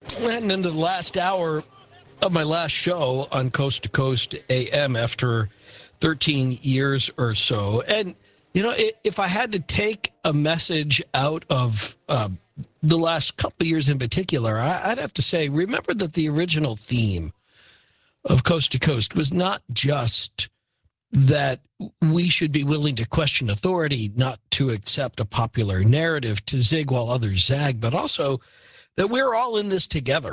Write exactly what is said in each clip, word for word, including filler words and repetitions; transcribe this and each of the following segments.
And into the last hour of my last show on Coast to Coast A M after thirteen years or so. And, you know, if I had to take a message out of uh, the last couple of years in particular, I'd have to say, remember that the original theme of Coast to Coast was not just that we should be willing to question authority, not to accept a popular narrative, to zig while others zag, but also that we're all in this together.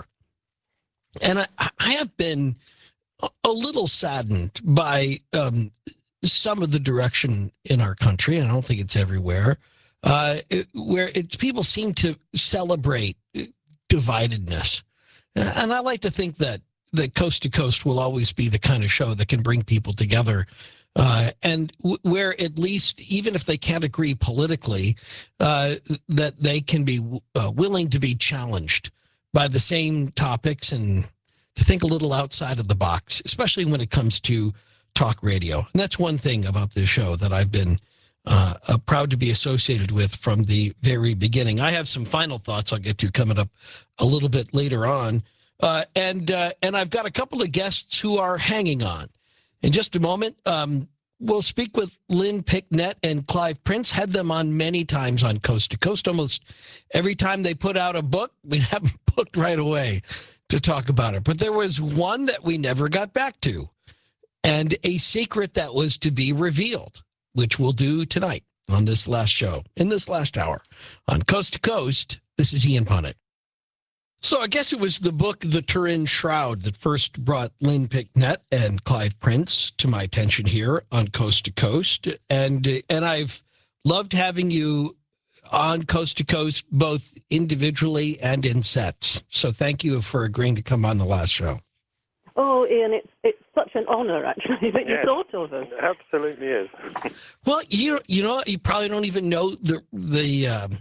And I, I have been a little saddened by um, some of the direction in our country, and I don't think it's everywhere, uh, it, where it's, people seem to celebrate dividedness. And I like to think that, that Coast to Coast will always be the kind of show that can bring people together. Uh, and w- where at least, even if they can't agree politically, uh, that they can be uh, willing to be challenged by the same topics and to think a little outside of the box, especially when it comes to talk radio. And that's one thing about this show that I've been uh, uh, proud to be associated with from the very beginning. I have some final thoughts I'll get to coming up a little bit later on. Uh, and uh, and I've got a couple of guests who are hanging on. In just a moment, um, we'll speak with Lynn Picknett and Clive Prince. Had them on many times on Coast to Coast. Almost every time they put out a book, we have them booked right away to talk about it. But there was one that we never got back to, and a secret that was to be revealed, which we'll do tonight on this last show, in this last hour. On Coast to Coast, this is Ian Punnett. So I guess it was the book, The Turin Shroud, that first brought Lynn Picknett and Clive Prince to my attention here on Coast to Coast. And and I've loved having you on Coast to Coast, both individually and in sets. So thank you for agreeing to come on the last show. Oh, Ian, it's it's such an honor, actually, that yes, you thought of us. It absolutely is. Well, you you know, you probably don't even know the the um,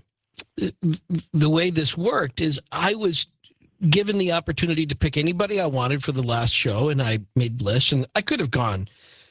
the way this worked is I was given the opportunity to pick anybody I wanted for the last show, and I made lists, and I could have gone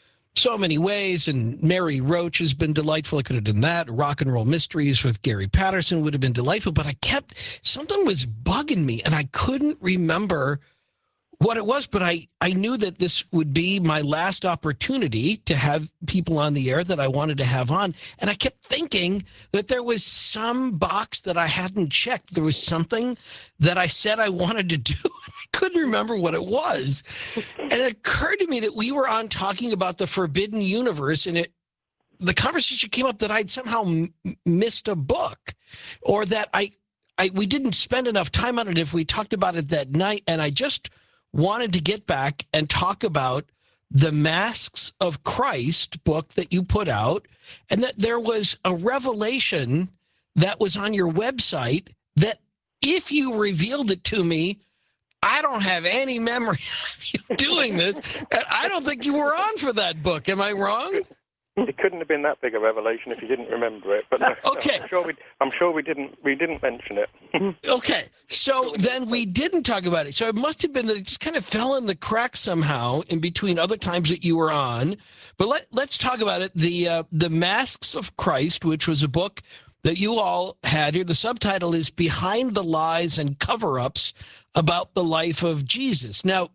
so many ways, and Mary Roach has been delightful. I could have done that. Rock and Roll Mysteries with Gary Patterson would have been delightful, but I kept, something was bugging me, and I couldn't remember what it was, but I, I knew that this would be my last opportunity to have people on the air that I wanted to have on. And I kept thinking that there was some box that I hadn't checked. There was something that I said I wanted to do. I couldn't remember what it was. And it occurred to me that we were on talking about the Forbidden Universe, and it, the conversation came up that I'd somehow m- missed a book, or that I, I, we didn't spend enough time on it if we talked about it that night. And I just wanted to get back and talk about the Masks of Christ book that you put out, and that there was a revelation that was on your website that if you revealed it to me, I don't have any memory of you doing this, and I don't think you were on for that book. Am I wrong? It couldn't have been that big a revelation if you didn't remember it. But no, okay, no, I'm sure we. I'm sure we didn't. We didn't mention it. Okay, so then we didn't talk about it. So it must have been that it just kind of fell in the cracks somehow in between other times that you were on. But let let's talk about it. The uh, the Masks of Christ, which was a book that you all had here. The subtitle is "Behind the Lies and Cover-Ups About the Life of Jesus." Now,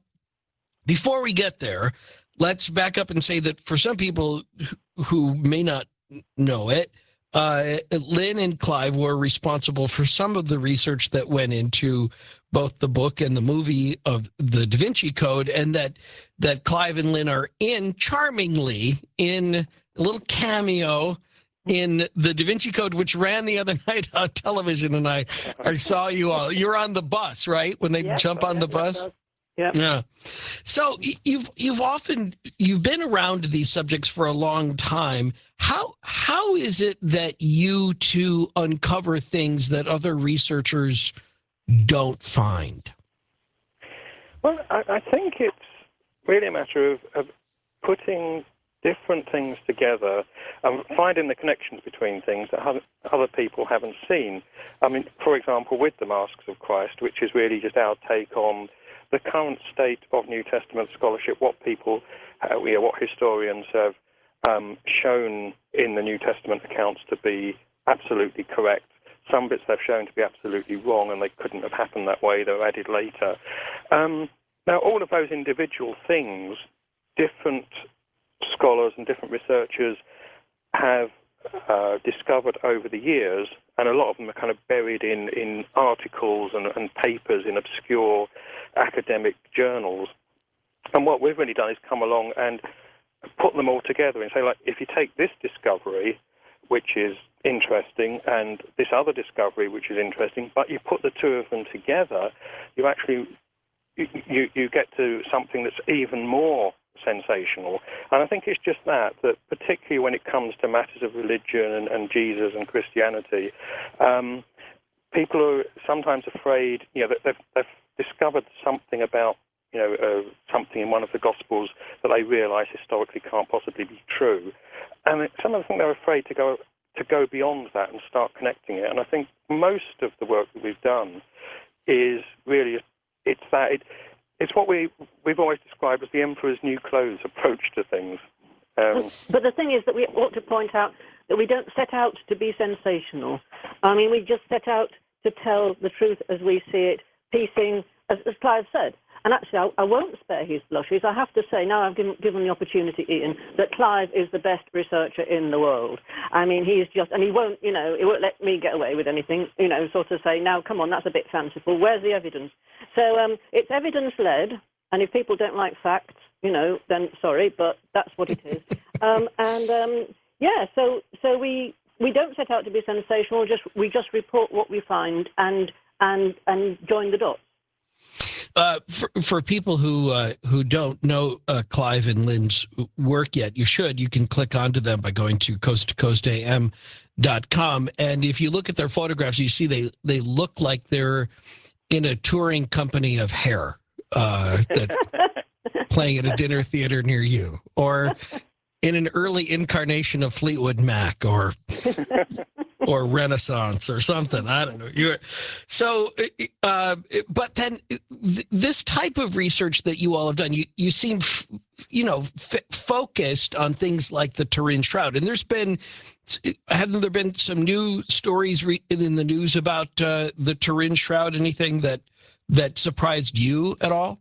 before we get there, let's back up and say that for some people who may not know it, uh, Lynn and Clive were responsible for some of the research that went into both the book and the movie of the Da Vinci Code, and that that Clive and Lynn are in charmingly in a little cameo in the Da Vinci Code, which ran the other night on television, and I, I saw you all. You're on the bus, right? When they Yep, jump on yep, the bus? Yep. Yep. Yeah. So you've you've often you've been around these subjects for a long time. How how is it that you two uncover things that other researchers don't find? Well, I, I think it's really a matter of, of putting different things together and finding the connections between things that other people haven't seen. I mean, for example, with the Masks of Christ, which is really just our take on the current state of New Testament scholarship, what people, uh, you know, what historians have um, shown in the New Testament accounts to be absolutely correct. Some bits they've shown to be absolutely wrong, and they couldn't have happened that way. They were added later. Um, now, all of those individual things, different scholars and different researchers have uh, discovered over the years, and a lot of them are kind of buried in, in articles and, and papers in obscure academic journals. And what we've really done is come along and put them all together and say, like, if you take this discovery, which is interesting, and this other discovery, which is interesting, but you put the two of them together, you actually you, you, you get to something that's even more sensational. And I think it's just that, that particularly when it comes to matters of religion and, and Jesus and Christianity, um, people are sometimes afraid, you know, that they've, they've discovered something about, you know, uh, something in one of the Gospels that they realise historically can't possibly be true. And it, some of them think they're afraid to go to go beyond that and start connecting it. And I think most of the work that we've done is really, it's that, it, it's what we, we've always described as the emperor's new clothes approach to things. Um, but the thing is that we ought to point out that we don't set out to be sensational. I mean, we just set out to tell the truth as we see it, piecing, as, as Clive said. And actually, I, I won't spare his blushes. I have to say, now I've given, given the opportunity, Ian, that Clive is the best researcher in the world. I mean, he's just, and he won't, you know, he won't let me get away with anything, you know, sort of say, now, come on, that's a bit fanciful. Where's the evidence? So um, it's evidence-led, and if people don't like facts, you know, then sorry, but that's what it is. um, and, um, yeah, so so we we don't set out to be sensational, just we just report what we find and and and join the dots. Uh, for, for people who uh, who don't know uh, Clive and Lynn's work yet, you should. You can click onto them by going to coast to coast A M dot com. And if you look at their photographs, you see they, they look like they're in a touring company of hair uh, that playing at a dinner theater near you, or in an early incarnation of Fleetwood Mac, or or Renaissance or something. I don't know. You're so, uh, but then th- this type of research that you all have done, you, you seem, f- you know, f- focused on things like the Turin Shroud. And there's been, haven't there been some new stories re- in the news about uh, the Turin Shroud? Anything that, that surprised you at all?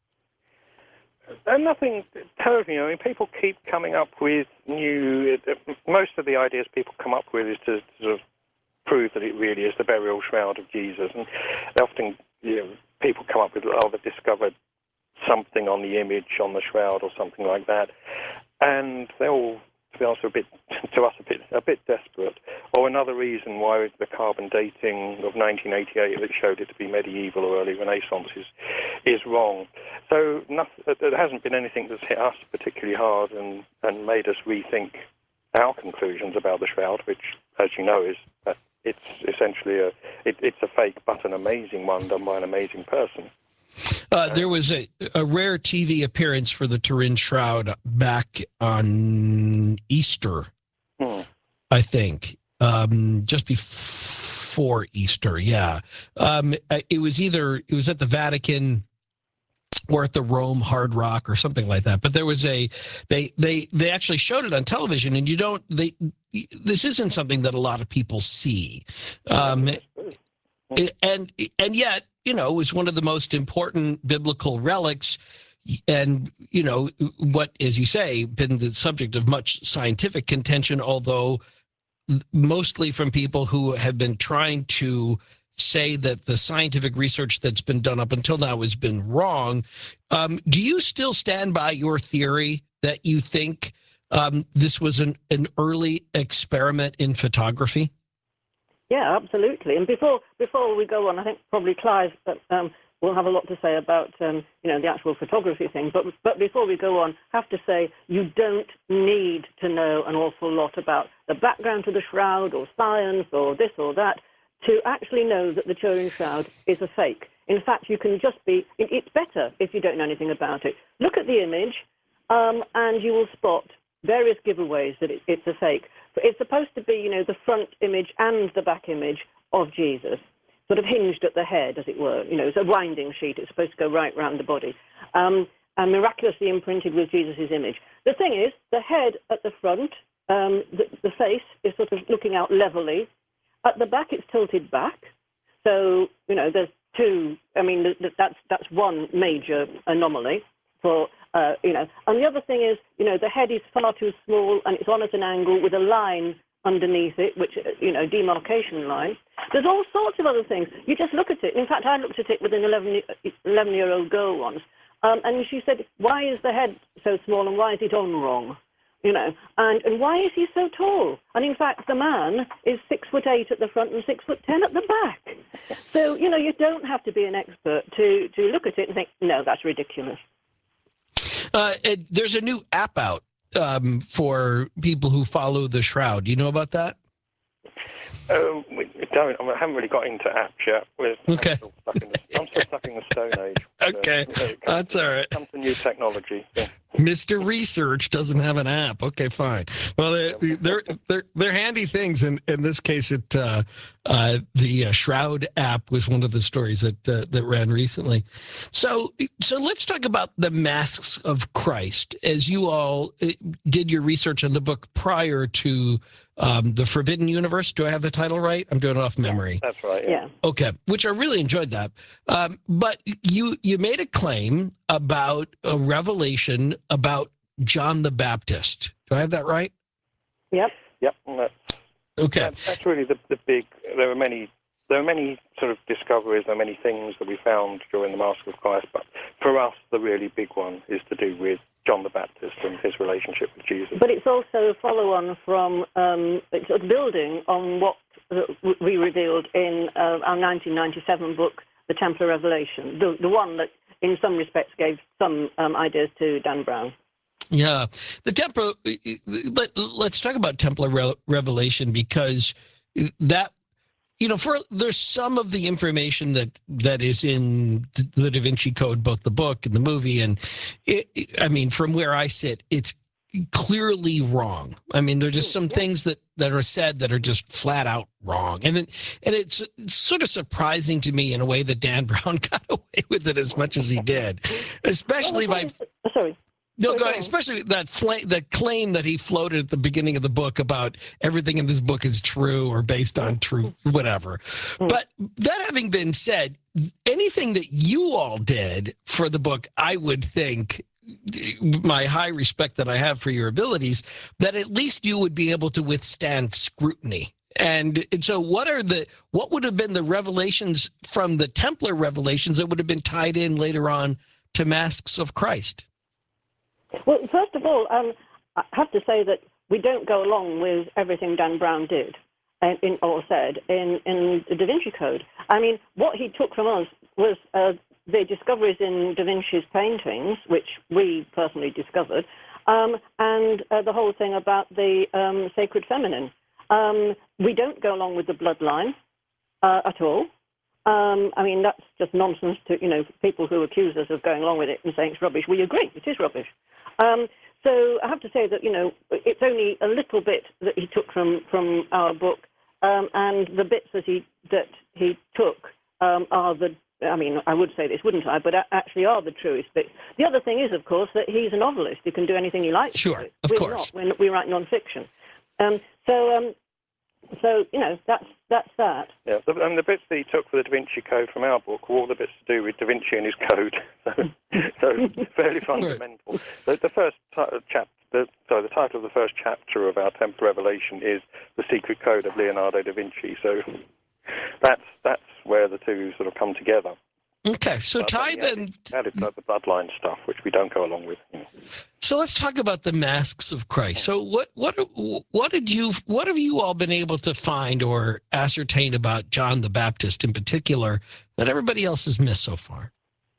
And nothing terribly. I mean, people keep coming up with new. Most of the ideas people come up with is to sort of prove that it really is the burial shroud of Jesus, and they often, you know, people come up with, oh, they've discovered something on the image on the shroud or something like that, and they all, to be honest, are a bit to us a bit a bit desperate. Or another reason why the carbon dating of nineteen eighty-eight that showed it to be medieval or early Renaissance is is wrong. So nothing, there hasn't been anything that's hit us particularly hard and, and made us rethink our conclusions about the shroud, which, as you know, is that it's essentially a it, it's a fake but an amazing one done by an amazing person. Uh, there was a, a rare T V appearance for the Turin Shroud back on Easter, hmm. I think, um, just before Easter. Yeah, um, it was either it was at the Vatican or at the Rome Hard Rock or something like that. But there was a they they they actually showed it on television, and you don't they this isn't something that a lot of people see, um, and and yet, you know, it was one of the most important biblical relics, and, you know, what, as you say, been the subject of much scientific contention, although mostly from people who have been trying to say that the scientific research that's been done up until now has been wrong. Um, do you still stand by your theory that you think um, this was an, an early experiment in photography? Yeah, absolutely. And before before we go on, I think probably Clive um, will have a lot to say about um, you know, the actual photography thing. But but before we go on, I have to say you don't need to know an awful lot about the background to the shroud or science or this or that to actually know that the Turin Shroud is a fake. In fact, you can just be. It, it's better if you don't know anything about it. Look at the image, um, and you will spot various giveaways that it, it's a fake. It's supposed to be, you know, the front image and the back image of Jesus, sort of hinged at the head, as it were. You know, it's a winding sheet. It's supposed to go right round the body, um, and miraculously imprinted with Jesus' image. The thing is, the head at the front, um, the, the face is sort of looking out levelly, At the back, it's tilted back. So, you know, there's two, I mean, that's that's one major anomaly for, uh, you know. And the other thing is, you know, the head is far too small and it's on at an angle with a line underneath it, which, you know, demarcation line. There's all sorts of other things. You just look at it. In fact, I looked at it with an eleven-year-old girl once, um, and she said, why is the head so small and why is it on wrong? You know, and, and why is he so tall? And in fact, the man is six foot eight at the front and six foot ten at the back. So, you know, you don't have to be an expert to, to look at it and think, no, that's ridiculous. Uh, it, there's a new app out um, for people who follow the Shroud. Do you know about that? Um, we don't. I, mean, I haven't really got into apps yet. We're, okay. I'm still stuck in the, I'm still stuck in the Stone Age. Okay, uh, that's all right. Comes to new technology. Yeah. Mister Research doesn't have an app. Okay, fine. Well, they, they're they're they're handy things. In in this case, it uh, uh, the uh, Shroud app was one of the stories that uh, that ran recently. So so let's talk about the masks of Christ. As you all did your research on the book prior to um, the Forbidden Universe. Do I have the title right? I'm doing it off memory. That's right. Yeah. Yeah. Okay, which I really enjoyed that. Um, but you you made a claim about a revelation about John the Baptist. Do I have that right? Yep. Yep. That's, okay. That, that's really the, the big. There are many. There are many sort of discoveries. There are many things that we found during the Mask of Christ. But for us, the really big one is to do with John the Baptist and his relationship with Jesus. But it's also a follow-on from um, it's sort of building on what we revealed in uh, our nineteen ninety-seven book, The Templar Revelation, the, the one that in some respects gave some um, ideas to Dan Brown. Yeah. The Templar, let, let's talk about Templar Re- Revelation, because that, you know, for there's some of the information that that is in the Da Vinci Code, both the book and the movie. And it, it, I mean, from where I sit, it's clearly wrong. I mean, there's just some yeah. things that, that are said that are just flat out wrong. And it, and it's, it's sort of surprising to me in a way that Dan Brown got away with it as much as he did, especially well, by... Sorry. No, go ahead. Especially that fl- that claim that he floated at the beginning of the book about everything in this book is true or based on true, whatever. But that having been said, anything that you all did for the book, I would think, my high respect that I have for your abilities, that at least you would be able to withstand scrutiny. And, and so what are the what would have been the revelations from the Templar revelations that would have been tied in later on to Masks of Christ? Well, first of all, um, I have to say that we don't go along with everything Dan Brown did in, in, or said in, in the Da Vinci Code. I mean, what he took from us was uh, the discoveries in Da Vinci's paintings, which we personally discovered, um, and uh, the whole thing about the um, sacred feminine. Um, we don't go along with the bloodline uh, at all. Um, I mean, that's just nonsense to, you know, people who accuse us of going along with it and saying it's rubbish. We agree, it is rubbish. Um, so I have to say that, you know, it's only a little bit that he took from, from our book, um, and the bits that he that he took um, are the, I mean, I would say this, wouldn't I, but actually are the truest bits. The other thing is, of course, that he's a novelist. He can do anything he likes. Sure, of we're course. Not. We're, we write non-fiction. Um, so, um, so, you know, that's that's that. Yeah, and the bits that he took for the Da Vinci Code from our book were all the bits to do with Da Vinci and his code, so, so fairly fundamental. Right. The, the first t- chapter, the, sorry, the title of the first chapter of our Templar Revelation is The Secret Code of Leonardo da Vinci, so that's that's where the two sort of come together. Okay, so Ty then added the bloodline stuff, which we don't go along with. You know. So let's talk about the Masks of Christ. So what what what did you what have you all been able to find or ascertain about John the Baptist in particular that everybody else has missed so far?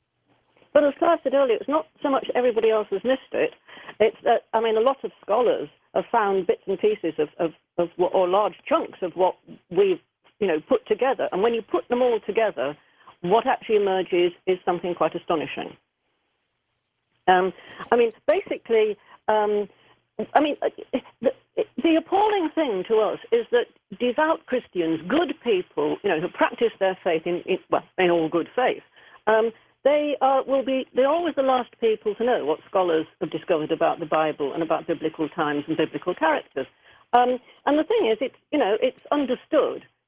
But as Clive said earlier, it's not so much everybody else has missed it. It's that, I mean, a lot of scholars have found bits and pieces of, of, of what, or large chunks of what we've, you know, put together. And when you put them all together, what actually emerges is something quite astonishing. Um, I mean, basically, um, I mean, the, the appalling thing to us is that devout Christians, good people, you know, who practice their faith in, in well, in all good faith, um, they uh, will be, they're always the last people to know what scholars have discovered about the Bible and about biblical times and biblical characters. Um, and the thing is, it's, you know, it's understood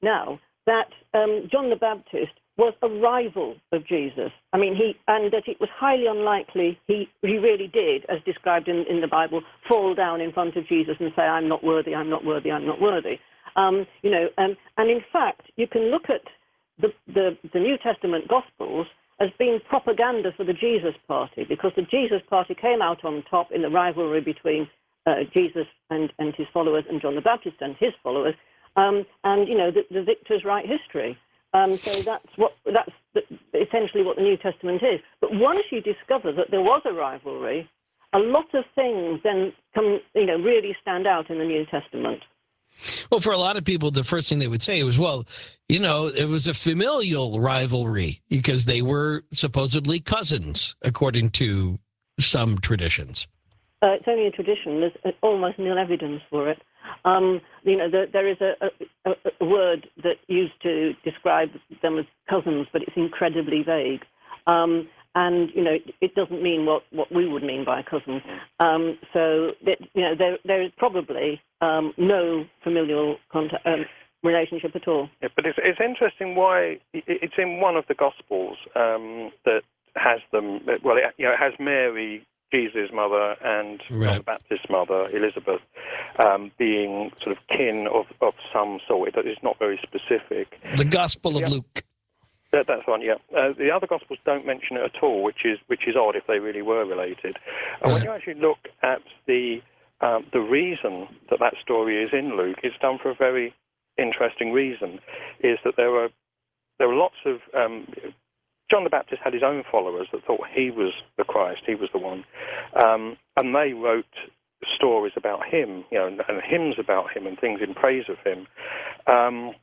now that um, John the Baptist was a rival of Jesus. I mean, he and that it was highly unlikely he, he really did, as described in, in the Bible, fall down in front of Jesus and say, I'm not worthy, I'm not worthy, I'm not worthy. Um, you know, um, and in fact, you can look at the, the, the New Testament Gospels as being propaganda for the Jesus Party, because the Jesus Party came out on top in the rivalry between uh, Jesus and, and his followers and John the Baptist and his followers, um, and, you know, the, the victors write history. Um, so that's what that's the, essentially what the New Testament is. But once you discover that there was a rivalry, a lot of things then come, you know, really stand out in the New Testament. Well, for a lot of people, the first thing they would say was, well, you know, it was a familial rivalry because they were supposedly cousins, according to some traditions. Uh, it's only a tradition. There's almost no evidence for it. Um, you know, there, there is a, a, a word that used to describe them as cousins, but it's incredibly vague. Um, and, you know, it doesn't mean what, what we would mean by cousin. Um, so, that, you know, there, there is probably um, no familial contact, um, relationship at all. Yeah, but it's, it's interesting why it's in one of the Gospels um, that has them, well, it, you know, it has Mary, Jesus' mother, and right. John the Baptist's mother, Elizabeth, um, being sort of kin of, of some sort. It's not very specific. The Gospel of yeah. Luke. That, that's one, yeah. Uh, the other Gospels don't mention it at all, which is which is odd if they really were related. And right. when you actually look at the um, the reason that that story is in Luke, it's done for a very interesting reason. Is that there were there were lots of um, John the Baptist had his own followers that thought he was the Christ, he was the one, um, and they wrote stories about him, you know, and, and hymns about him and things in praise of him, um,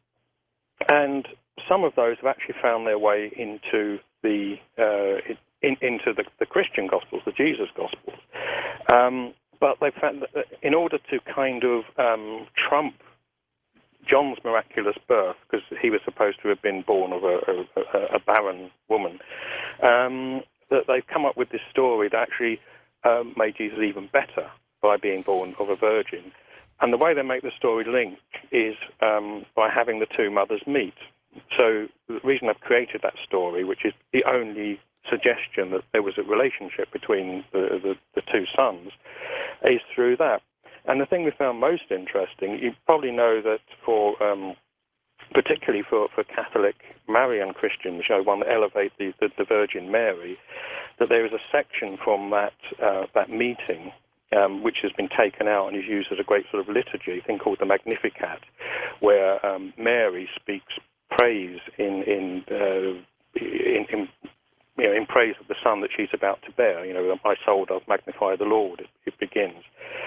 and some of those have actually found their way into the uh, in, into the, the Christian Gospels, the Jesus Gospels, um, but they found that in order to kind of um, trump John's miraculous birth, because he was supposed to have been born of a, a, a barren woman, um, that they've come up with this story that actually um, made Jesus even better by being born of a virgin. And the way they make the story link is um, by having the two mothers meet. So the reason I've created that story, which is the only suggestion that there was a relationship between the, the, the two sons, is through that. And the thing we found most interesting, you probably know that for, um, particularly for, for Catholic Marian Christians, you know, one that elevate the, the, the Virgin Mary, that there is a section from that uh, that meeting um, which has been taken out and is used as a great sort of liturgy, a thing called the Magnificat, where um, Mary speaks praise in in, uh, in in you know in praise of the son that she's about to bear. You know, my soul does magnify the Lord. It, it begins.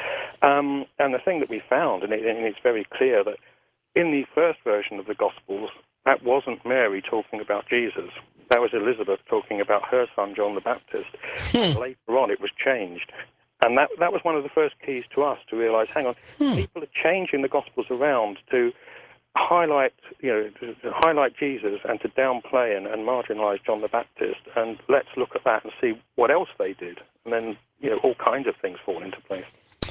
Um, and the thing that we found, and, it, and it's very clear that in the first version of the Gospels, that wasn't Mary talking about Jesus. That was Elizabeth talking about her son, John the Baptist. Hmm. Later on, it was changed. And that, that was one of the first keys to us to realize, hang on, hmm. people are changing the Gospels around to highlight, you know, to highlight Jesus and to downplay and, and marginalize John the Baptist. And let's look at that and see what else they did. And then, you know, all kinds of things fall into place.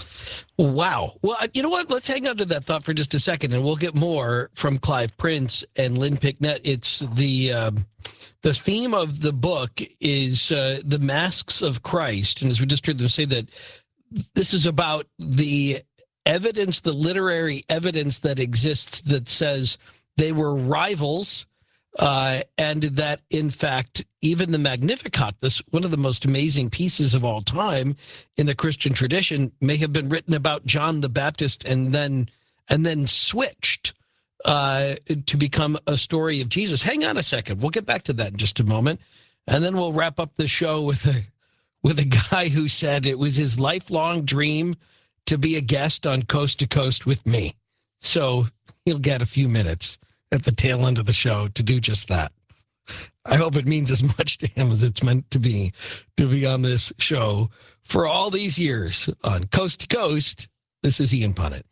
Wow. Well, you know what? Let's hang on to that thought for just a second, and we'll get more from Clive Prince and Lynn Picknett. It's the um, the theme of the book is uh, the masks of Christ, and as we just heard them say, that this is about the evidence, the literary evidence that exists that says they were rivals, uh, and that in fact even the Magnificat, this one of the most amazing pieces of all time in the Christian tradition, may have been written about John the Baptist and then and then switched uh, to become a story of Jesus. Hang on a second, we'll get back to that in just a moment, and then we'll wrap up the show with a with a guy who said it was his lifelong dream to be a guest on Coast to Coast with me. So he'll get a few minutes at the tail end of the show to do just that. I hope it means as much to him as it's meant to be, to be on this show for all these years on Coast to Coast. This is Ian Punnett.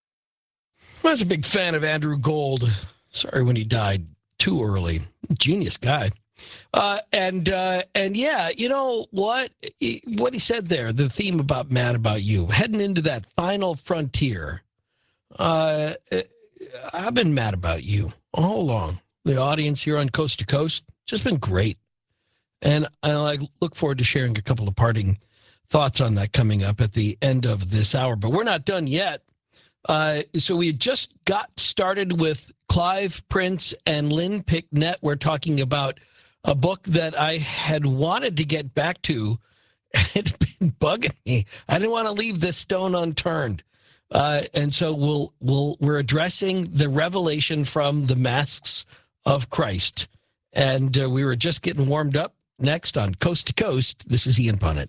I was a big fan of Andrew Gold. Sorry when he died too early. Genius guy. Uh, and, uh, and yeah, you know what, what he said there, the theme about Mad About You, heading into that final frontier. Uh, I've been mad about you all along. The audience here on Coast to Coast just been great. And I look forward to sharing a couple of parting thoughts on that coming up at the end of this hour. But we're not done yet. Uh, so we just got started with Clive Prince and Lynn Picknett. We're talking about a book that I had wanted to get back to. It's been bugging me. I didn't want to leave this stone unturned. Uh, and so we'll, we'll, we're addressing the revelation from the Masks of Christ. And uh, we were just getting warmed up. Next on Coast to Coast, this is Ian Punnett.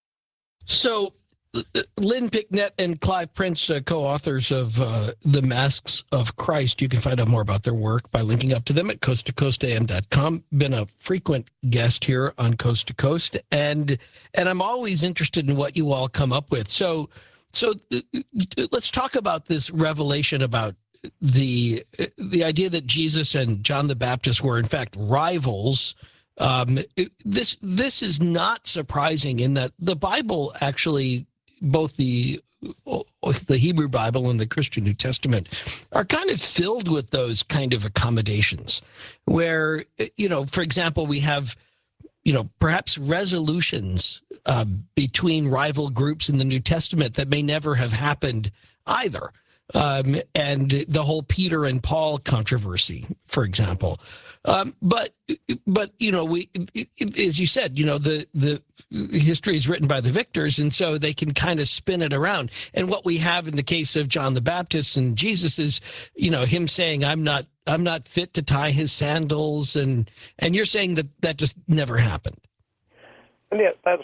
So Lynn Picknett and Clive Prince, uh, co-authors of uh, The Masks of Christ. You can find out more about their work by linking up to them at coast to coast a m dot com. Been a frequent guest here on Coast to Coast, and and I'm always interested in what you all come up with. So, so let's talk about this revelation about the the idea that Jesus and John the Baptist were in fact rivals. Um, this this is not surprising in that the Bible actually, both the the Hebrew Bible and the Christian New Testament, are kind of filled with those kind of accommodations where, you know, for example, we have, you know, perhaps resolutions uh, between rival groups in the New Testament that may never have happened either. Um, and the whole Peter and Paul controversy, for example. Um, but, but you know, we, it, it, as you said, you know, the, the history is written by the victors, and so they can kind of spin it around. And what we have in the case of John the Baptist and Jesus is, you know, him saying, I'm not, I'm not fit to tie his sandals. And, and you're saying that that just never happened. And yeah, that's,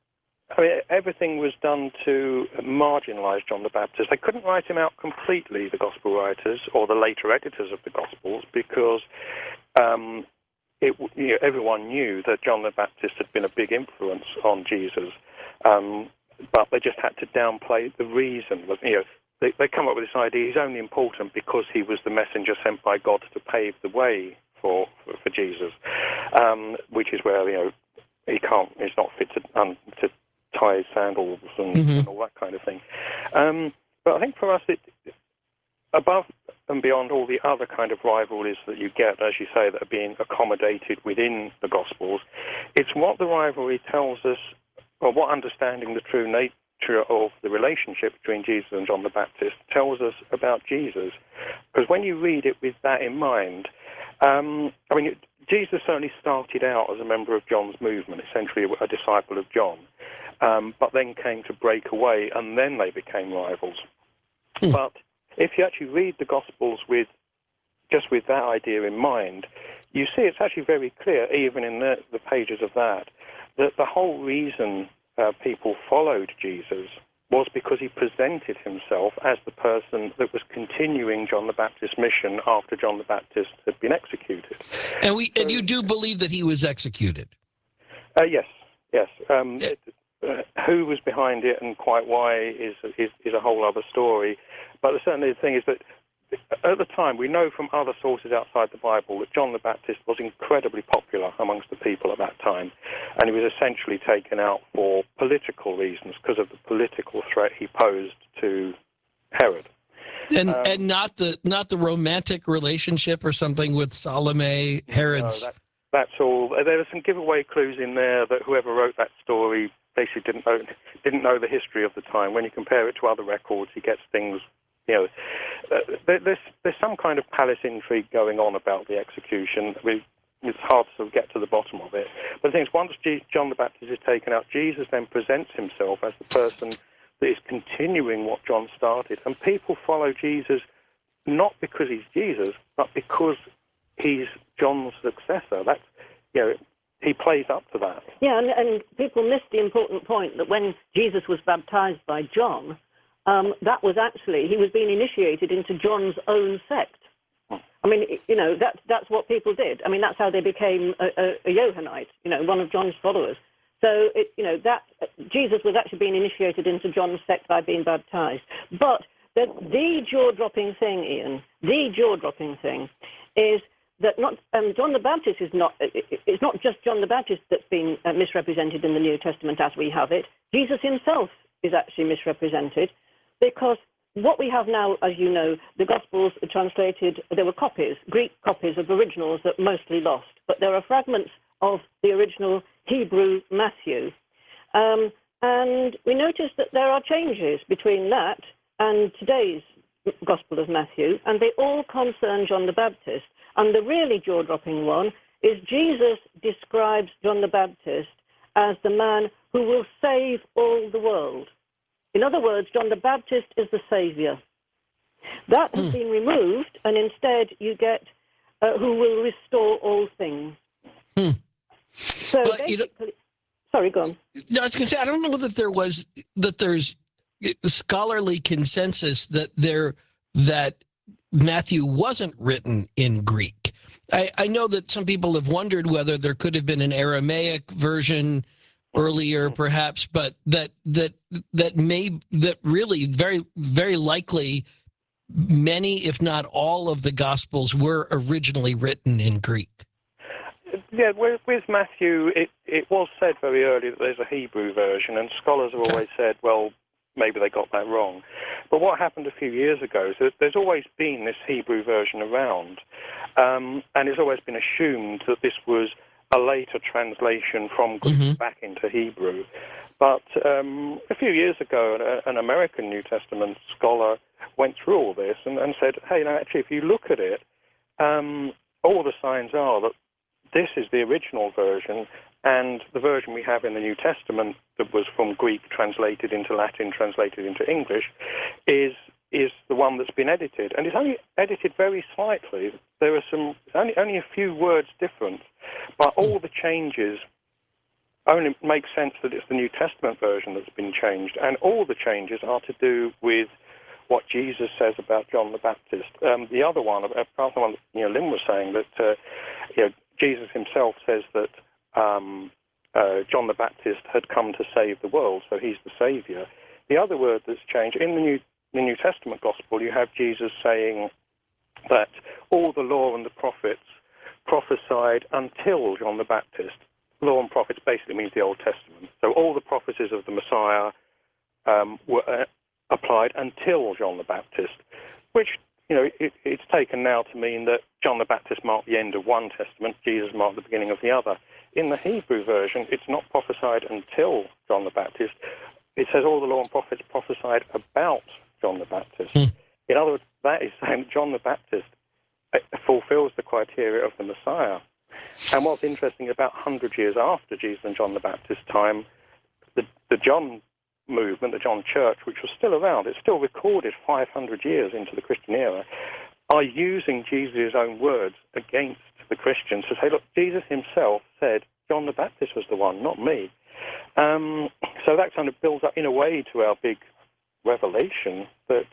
I mean, everything was done to marginalize John the Baptist. They couldn't write him out completely, the gospel writers or the later editors of the gospels, because um, it, you know, everyone knew that John the Baptist had been a big influence on Jesus, um, but they just had to downplay the reason. You know, they, they come up with this idea he's only important because he was the messenger sent by God to pave the way for for, for Jesus, um, which is where, you know, he can't, he's not fit to, um, to tie his sandals and, mm-hmm. and all that kind of thing. Um, but I think for us, it, above and beyond all the other kind of rivalries that you get, as you say, that are being accommodated within the Gospels, it's what the rivalry tells us, or what understanding the true nature of the relationship between Jesus and John the Baptist tells us about Jesus. Because when you read it with that in mind, um, I mean, Jesus certainly started out as a member of John's movement, essentially a disciple of John, um, but then came to break away, and then they became rivals. Mm. But if you actually read the Gospels with just with that idea in mind, you see it's actually very clear, even in the, the pages of that, that the whole reason uh, people followed Jesus was because he presented himself as the person that was continuing John the Baptist's mission after John the Baptist had been executed. And we so, and you do believe that he was executed? Uh, yes, yes. Um, it, uh, who was behind it and quite why is, is is a whole other story. But certainly the thing is that at the time, we know from other sources outside the Bible that John the Baptist was incredibly popular amongst the people at that time, and he was essentially taken out for political reasons because of the political threat he posed to Herod. And um, and not the not the romantic relationship or something with Salome, Herod's. No, that, that's all. There are some giveaway clues in there that whoever wrote that story basically didn't know didn't know the history of the time. When you compare it to other records, he gets things. You know, uh, there, there's there's some kind of palace intrigue going on about the execution. We, it's hard to sort of get to the bottom of it. But the thing is, once G- John the Baptist is taken out, Jesus then presents himself as the person that is continuing what John started. And people follow Jesus not because he's Jesus, but because he's John's successor. That's, you know, he plays up to that. Yeah, and, and people miss the important point that when Jesus was baptized by John, Um, that was actually, he was being initiated into John's own sect. I mean, you know, that, that's what people did. I mean, that's how they became a, a, a Johannite, you know, one of John's followers. So, it, you know, that Jesus was actually being initiated into John's sect by being baptized. But the, the jaw-dropping thing, Ian, the jaw-dropping thing is that not um, John the Baptist is not, it's not just John the Baptist that's been uh, misrepresented in the New Testament as we have it. Jesus himself is actually misrepresented, because what we have now, as you know, the Gospels are translated, there were copies, Greek copies of originals that mostly lost, but there are fragments of the original Hebrew Matthew. Um, and we notice that there are changes between that and today's Gospel of Matthew, and they all concern John the Baptist. And the really jaw-dropping one is Jesus describes John the Baptist as the man who will save all the world. In other words, John the Baptist is the Savior. That has hmm. been removed, and instead you get uh, who will restore all things. Hmm. So well, basically, you know, sorry, go on. No, I was going to say, I don't know that there was, that there's scholarly consensus that there, that Matthew wasn't written in Greek. I, I know that some people have wondered whether there could have been an Aramaic version earlier, perhaps, but that that that may that really very very likely many, if not all, of the Gospels were originally written in Greek. Yeah, with, with Matthew, it, it was said very early that there's a Hebrew version, and scholars have okay. always said, well, maybe they got that wrong. But what happened a few years ago is that there's always been this Hebrew version around, um, and it's always been assumed that this was a later translation from Greek mm-hmm. back into Hebrew. But um, a few years ago, an, an American New Testament scholar went through all this and, and said, hey, you know, actually, if you look at it, um, all the signs are that this is the original version, and the version we have in the New Testament that was from Greek translated into Latin, translated into English, is is the one that's been edited. And it's only edited very slightly. There are some only, only a few words different, but all the changes only make sense that it's the New Testament version that's been changed. And all the changes are to do with what Jesus says about John the Baptist. Um, the other one, apart from one that you know, Lynn was saying, that uh, you know, Jesus himself says that um, uh, John the Baptist had come to save the world, so he's the Savior. The other word that's changed, in the New, the New Testament Gospel, you have Jesus saying that all the law and the prophets prophesied until John the Baptist. Law and prophets basically means the Old Testament. So all the prophecies of the Messiah um, were uh, applied until John the Baptist, which, you know, it, it's taken now to mean that John the Baptist marked the end of one testament, Jesus marked the beginning of the other. In the Hebrew version, it's not prophesied until John the Baptist. It says all the law and prophets prophesied about John the Baptist. Hmm. In other words, that is saying that John the Baptist fulfills the criteria of the Messiah. And what's interesting, about one hundred years after Jesus and John the Baptist's time, the, the John movement, the John Church, which was still around, it's still recorded five hundred years into the Christian era, are using Jesus' own words against the Christians to say, look, Jesus himself said John the Baptist was the one, not me. Um, so that kind of builds up in a way to our big revelation that,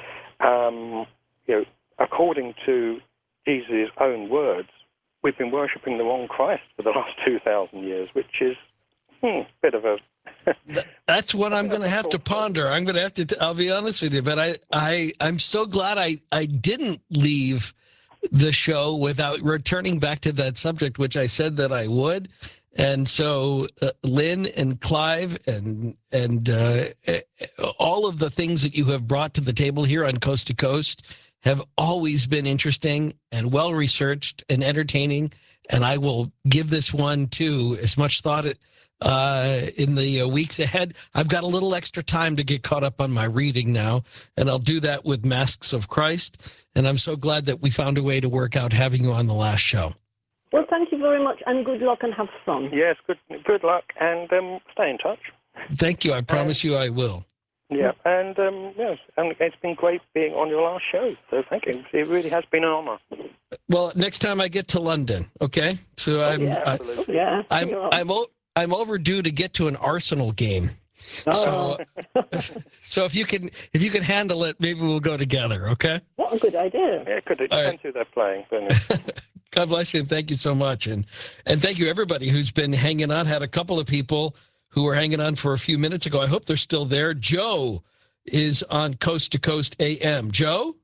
um, you know, according to Jesus' own words, we've been worshipping the wrong Christ for the last two thousand years, which is hmm, a bit of a... That's what I'm going to have to ponder. I'm going to have to, t- I'll be honest with you, but I, I, I'm so glad I, I didn't leave the show without returning back to that subject, which I said that I would. And so uh, Lynn and Clive and and uh, all of the things that you have brought to the table here on Coast to Coast have always been interesting and well-researched and entertaining. And I will give this one, too, as much thought uh, in the uh, weeks ahead. I've got a little extra time to get caught up on my reading now, and I'll do that with Masks of Christ. And I'm so glad that we found a way to work out having you on the last show. Well, thank you very much, and good luck and have fun. Yes, good good luck, and um, stay in touch. Thank you. I promise um, you I will. Yeah, and um, yes, and it's been great being on your last show, so thank you. It really has been an honour. Well, next time I get to London, okay? So oh, I'm, yeah, I, absolutely. yeah, I'm, I'm, I'm, I'm overdue to get to an Arsenal game. Oh. So, so if you can, if you can handle it, maybe we'll go together. Okay. What a good idea. Yeah, it could. It All depends right. who they're playing. God bless you, and thank you so much, and and thank you everybody who's been hanging on. Had a couple of people who were hanging on for a few minutes ago. I hope they're still there. Joe is on Coast to Coast A M. Joe.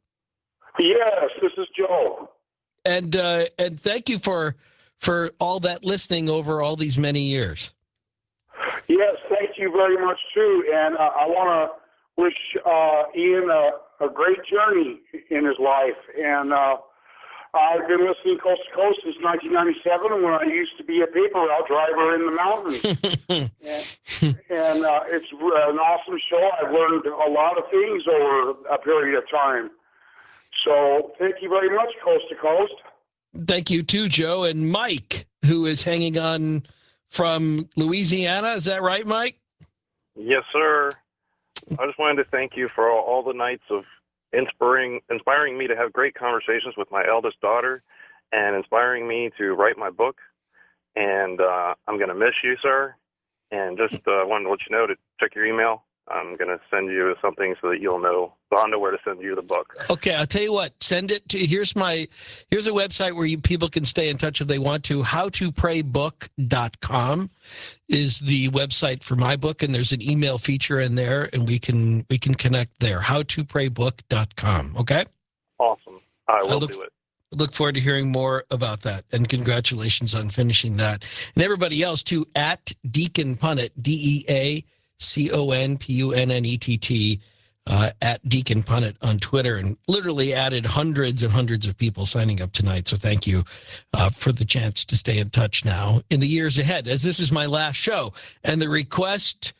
Yes, this is Joe. And uh, and thank you for for all that listening over all these many years. Yes, thank you very much too. And uh, I want to wish uh, Ian a, a great journey in his life. And uh, I've been listening coast to coast since nineteen ninety-seven when I used to be a paper route driver in the mountains. and and uh, it's an awesome show. I've learned a lot of things over a period of time. So thank you very much, Coast to Coast. Thank you too, Joe. And Mike, who is hanging on from Louisiana. Is that right, Mike? Yes, sir. I just wanted to thank you for all, all the nights of inspiring inspiring me to have great conversations with my eldest daughter and inspiring me to write my book. And uh, I'm going to miss you, sir. And just uh, wanted to let you know to check your email. I'm going to send you something so that you'll know, so I'll know where to send you the book. Okay, I'll tell you what. Send it to, here's my, here's a website where you people can stay in touch if they want to. how to pray book dot com is the website for my book, and there's an email feature in there, and we can we can connect there. how to pray book dot com, okay? Awesome. I will I look, do it. Look forward to hearing more about that, and congratulations on finishing that. And everybody else, too, at Deacon Punnett, D E A C O N P U N N E T T, uh, at Deacon Punnett on Twitter, and literally added hundreds and hundreds of people signing up tonight. So thank you uh, for the chance to stay in touch now in the years ahead, as this is my last show. And the request,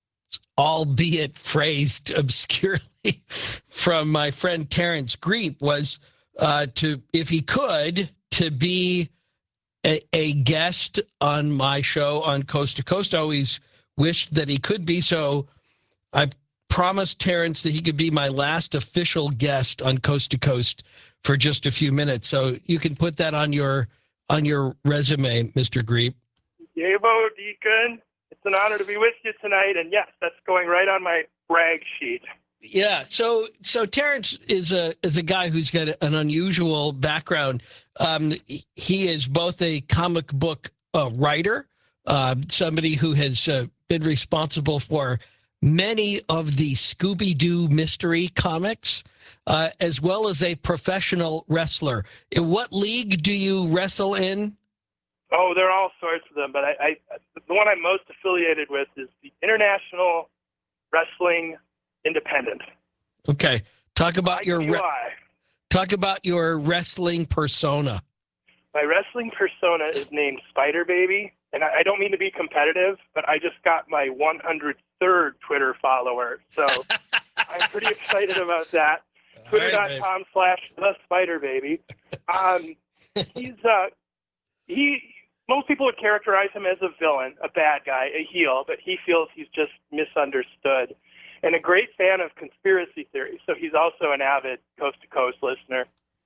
albeit phrased obscurely, from my friend Terrence Greep was uh, to, if he could, to be a, a guest on my show on Coast to Coast. I always wished that he could be, so I promised Terrence that he could be my last official guest on Coast to Coast for just a few minutes. So you can put that on your on your resume, Mister Greep. Yabo, Deacon. It's an honor to be with you tonight, and yes, that's going right on my brag sheet. Yeah, so so Terrence is a is a guy who's got an unusual background. Um, he is both a comic book uh, writer, uh, somebody who has uh, been responsible for many of the Scooby-Doo mystery comics, uh, as well as a professional wrestler. In what league do you wrestle in? Oh, there are all sorts of them, but I, I the one I'm most affiliated with is the International Wrestling Independent. Okay, talk about your re- talk about your wrestling persona. My wrestling persona is named Spider Baby, and I, I don't mean to be competitive, but I just got my one hundred third Twitter follower, so I'm pretty excited about that. Twitter dot com slash the Spider Baby. Um, he's uh, he. Most people would characterize him as a villain, a bad guy, a heel, but he feels he's just misunderstood. And a great fan of conspiracy theories, so he's also an avid Coast to Coast listener.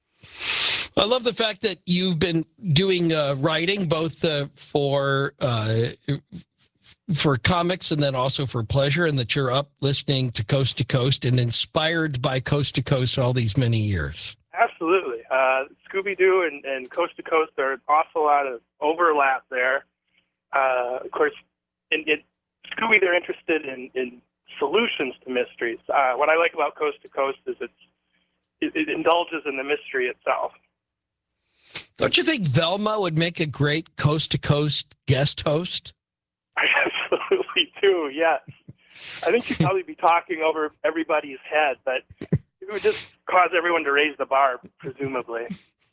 I love the fact that you've been doing uh, writing, both uh, for uh, for comics and then also for pleasure, and that you're up listening to Coast to Coast and inspired by Coast to Coast all these many years. Absolutely. Uh, Scooby-Doo and, and Coast to Coast, there are an awful lot of overlap there. Uh, of course, in, in Scooby, they're interested in, in solutions to mysteries. Uh, what I like about Coast to Coast is it's, it, it indulges in the mystery itself. Don't you think Velma would make a great Coast to Coast guest host? I absolutely do, yes. I think she'd probably be talking over everybody's head, but it would just cause everyone to raise the bar, presumably.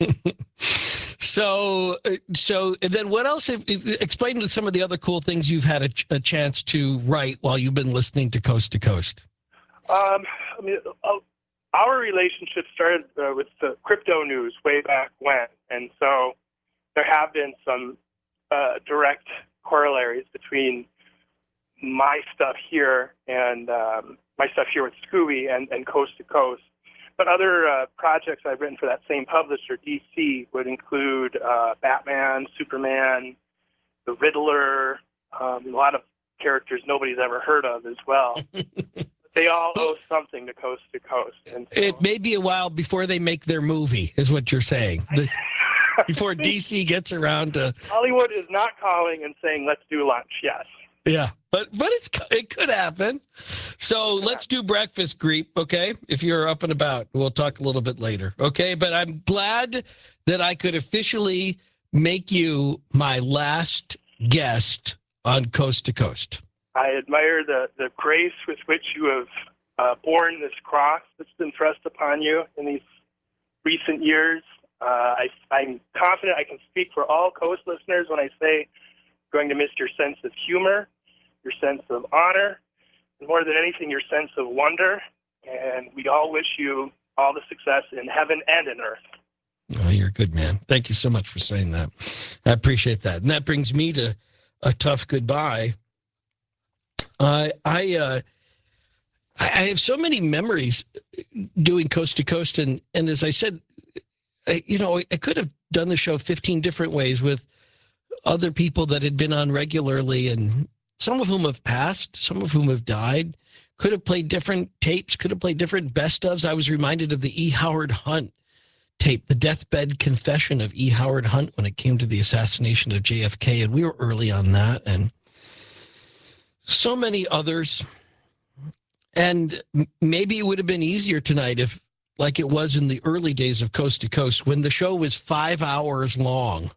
so, so and then what else? Explain some of the other cool things you've had a, a chance to write while you've been listening to Coast to Coast. Um, I mean, our relationship started uh, with the crypto news way back when, and so there have been some uh, direct corollaries between my stuff here and um, my stuff here with Scooby and, and Coast to Coast. But other uh, projects I've written for that same publisher, D C, would include uh, Batman, Superman, the Riddler, um, a lot of characters nobody's ever heard of as well. They all owe something to Coast to Coast. And so, it may be a while before they make their movie, is what you're saying. The, before D C gets around to... Hollywood is not calling and saying, let's do lunch, yes. Yeah, but but it's it could happen. So let's do breakfast, Greep, okay? If you're up and about, we'll talk a little bit later, okay? But I'm glad that I could officially make you my last guest on Coast to Coast. I admire the, the grace with which you have uh, borne this cross that's been thrust upon you in these recent years. Uh, I, I'm confident I can speak for all Coast listeners when I say you're going to miss your sense of humor, your sense of honor, and more than anything, your sense of wonder. And we all wish you all the success in heaven and in earth. Oh, you're a good man. Thank you so much for saying that. I appreciate that. And that brings me to a tough goodbye. Uh, I uh, I have so many memories doing Coast to Coast, and and as I said, I, you know, I could have done the show fifteen different ways with other people that had been on regularly, and some of whom have passed, some of whom have died. Could have played different tapes, could have played different best ofs. I was reminded of the E. Howard Hunt tape, the deathbed confession of E. Howard Hunt when it came to the assassination of J F K, and we were early on that, and so many others. And maybe it would have been easier tonight if, like it was in the early days of Coast to Coast, when the show was five hours long.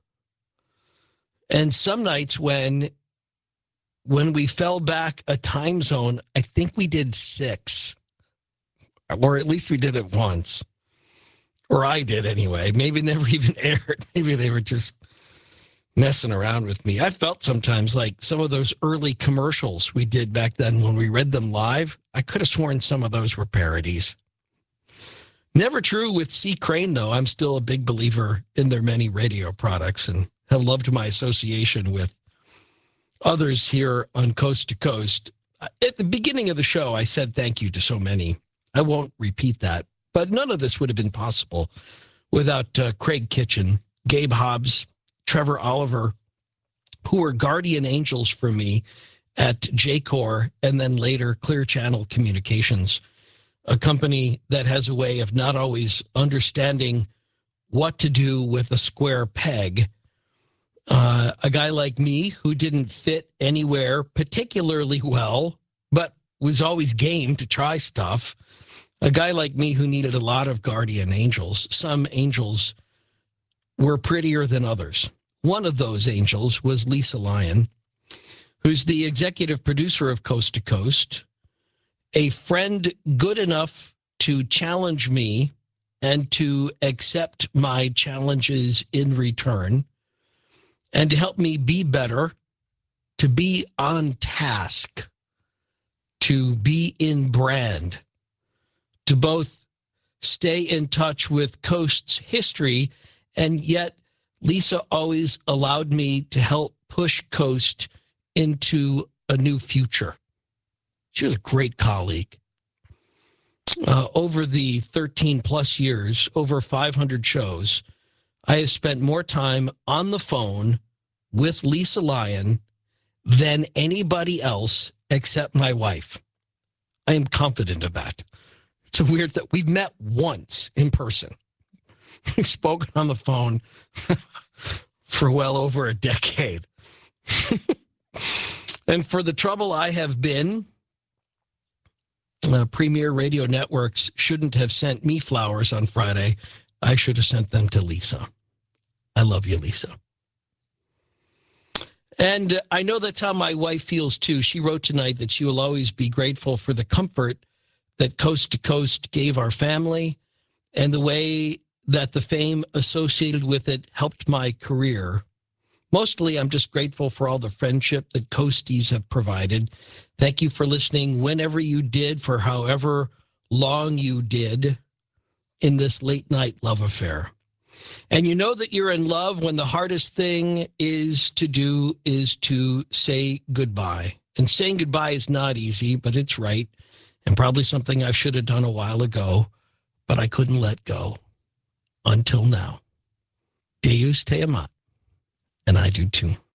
And some nights when when we fell back a time zone, I think we did six, or at least we did it once. Or I did anyway. Maybe never even aired. Maybe they were just messing around with me. I felt sometimes like some of those early commercials we did back then when we read them live, I could have sworn some of those were parodies. Never true with C. Crane, though. I'm still a big believer in their many radio products and have loved my association with others here on Coast to Coast. At the beginning of the show, I said thank you to so many. I won't repeat that. But none of this would have been possible without uh, Craig Kitchen, Gabe Hobbs, Trevor Oliver, who were guardian angels for me at J Corps and then later Clear Channel Communications, a company that has a way of not always understanding what to do with a square peg. Uh, a guy like me who didn't fit anywhere particularly well, but was always game to try stuff. A guy like me who needed a lot of guardian angels. Some angels were prettier than others. One of those angels was Lisa Lyon, who's the executive producer of Coast to Coast, a friend good enough to challenge me and to accept my challenges in return, and to help me be better, to be on task, to be in brand, to both stay in touch with Coast's history, and yet Lisa always allowed me to help push Coast into a new future. She was a great colleague. Uh, over the thirteen plus years, over five hundred shows, I have spent more time on the phone with Lisa Lyon than anybody else except my wife. I am confident of that. It's a weird that we've met once in person. We've spoken on the phone for well over a decade. And for the trouble I have been, uh, Premier Radio Networks shouldn't have sent me flowers on Friday. I should have sent them to Lisa. I love you, Lisa. And I know that's how my wife feels, too. She wrote tonight that she will always be grateful for the comfort that Coast to Coast gave our family and the way that the fame associated with it helped my career. Mostly, I'm just grateful for all the friendship that Coasties have provided. Thank you for listening whenever you did, for however long you did in this late-night love affair. And you know that you're in love when the hardest thing is to do is to say goodbye. And saying goodbye is not easy, but it's right, and probably something I should have done a while ago, but I couldn't let go until now. Deus te amat, and I do too.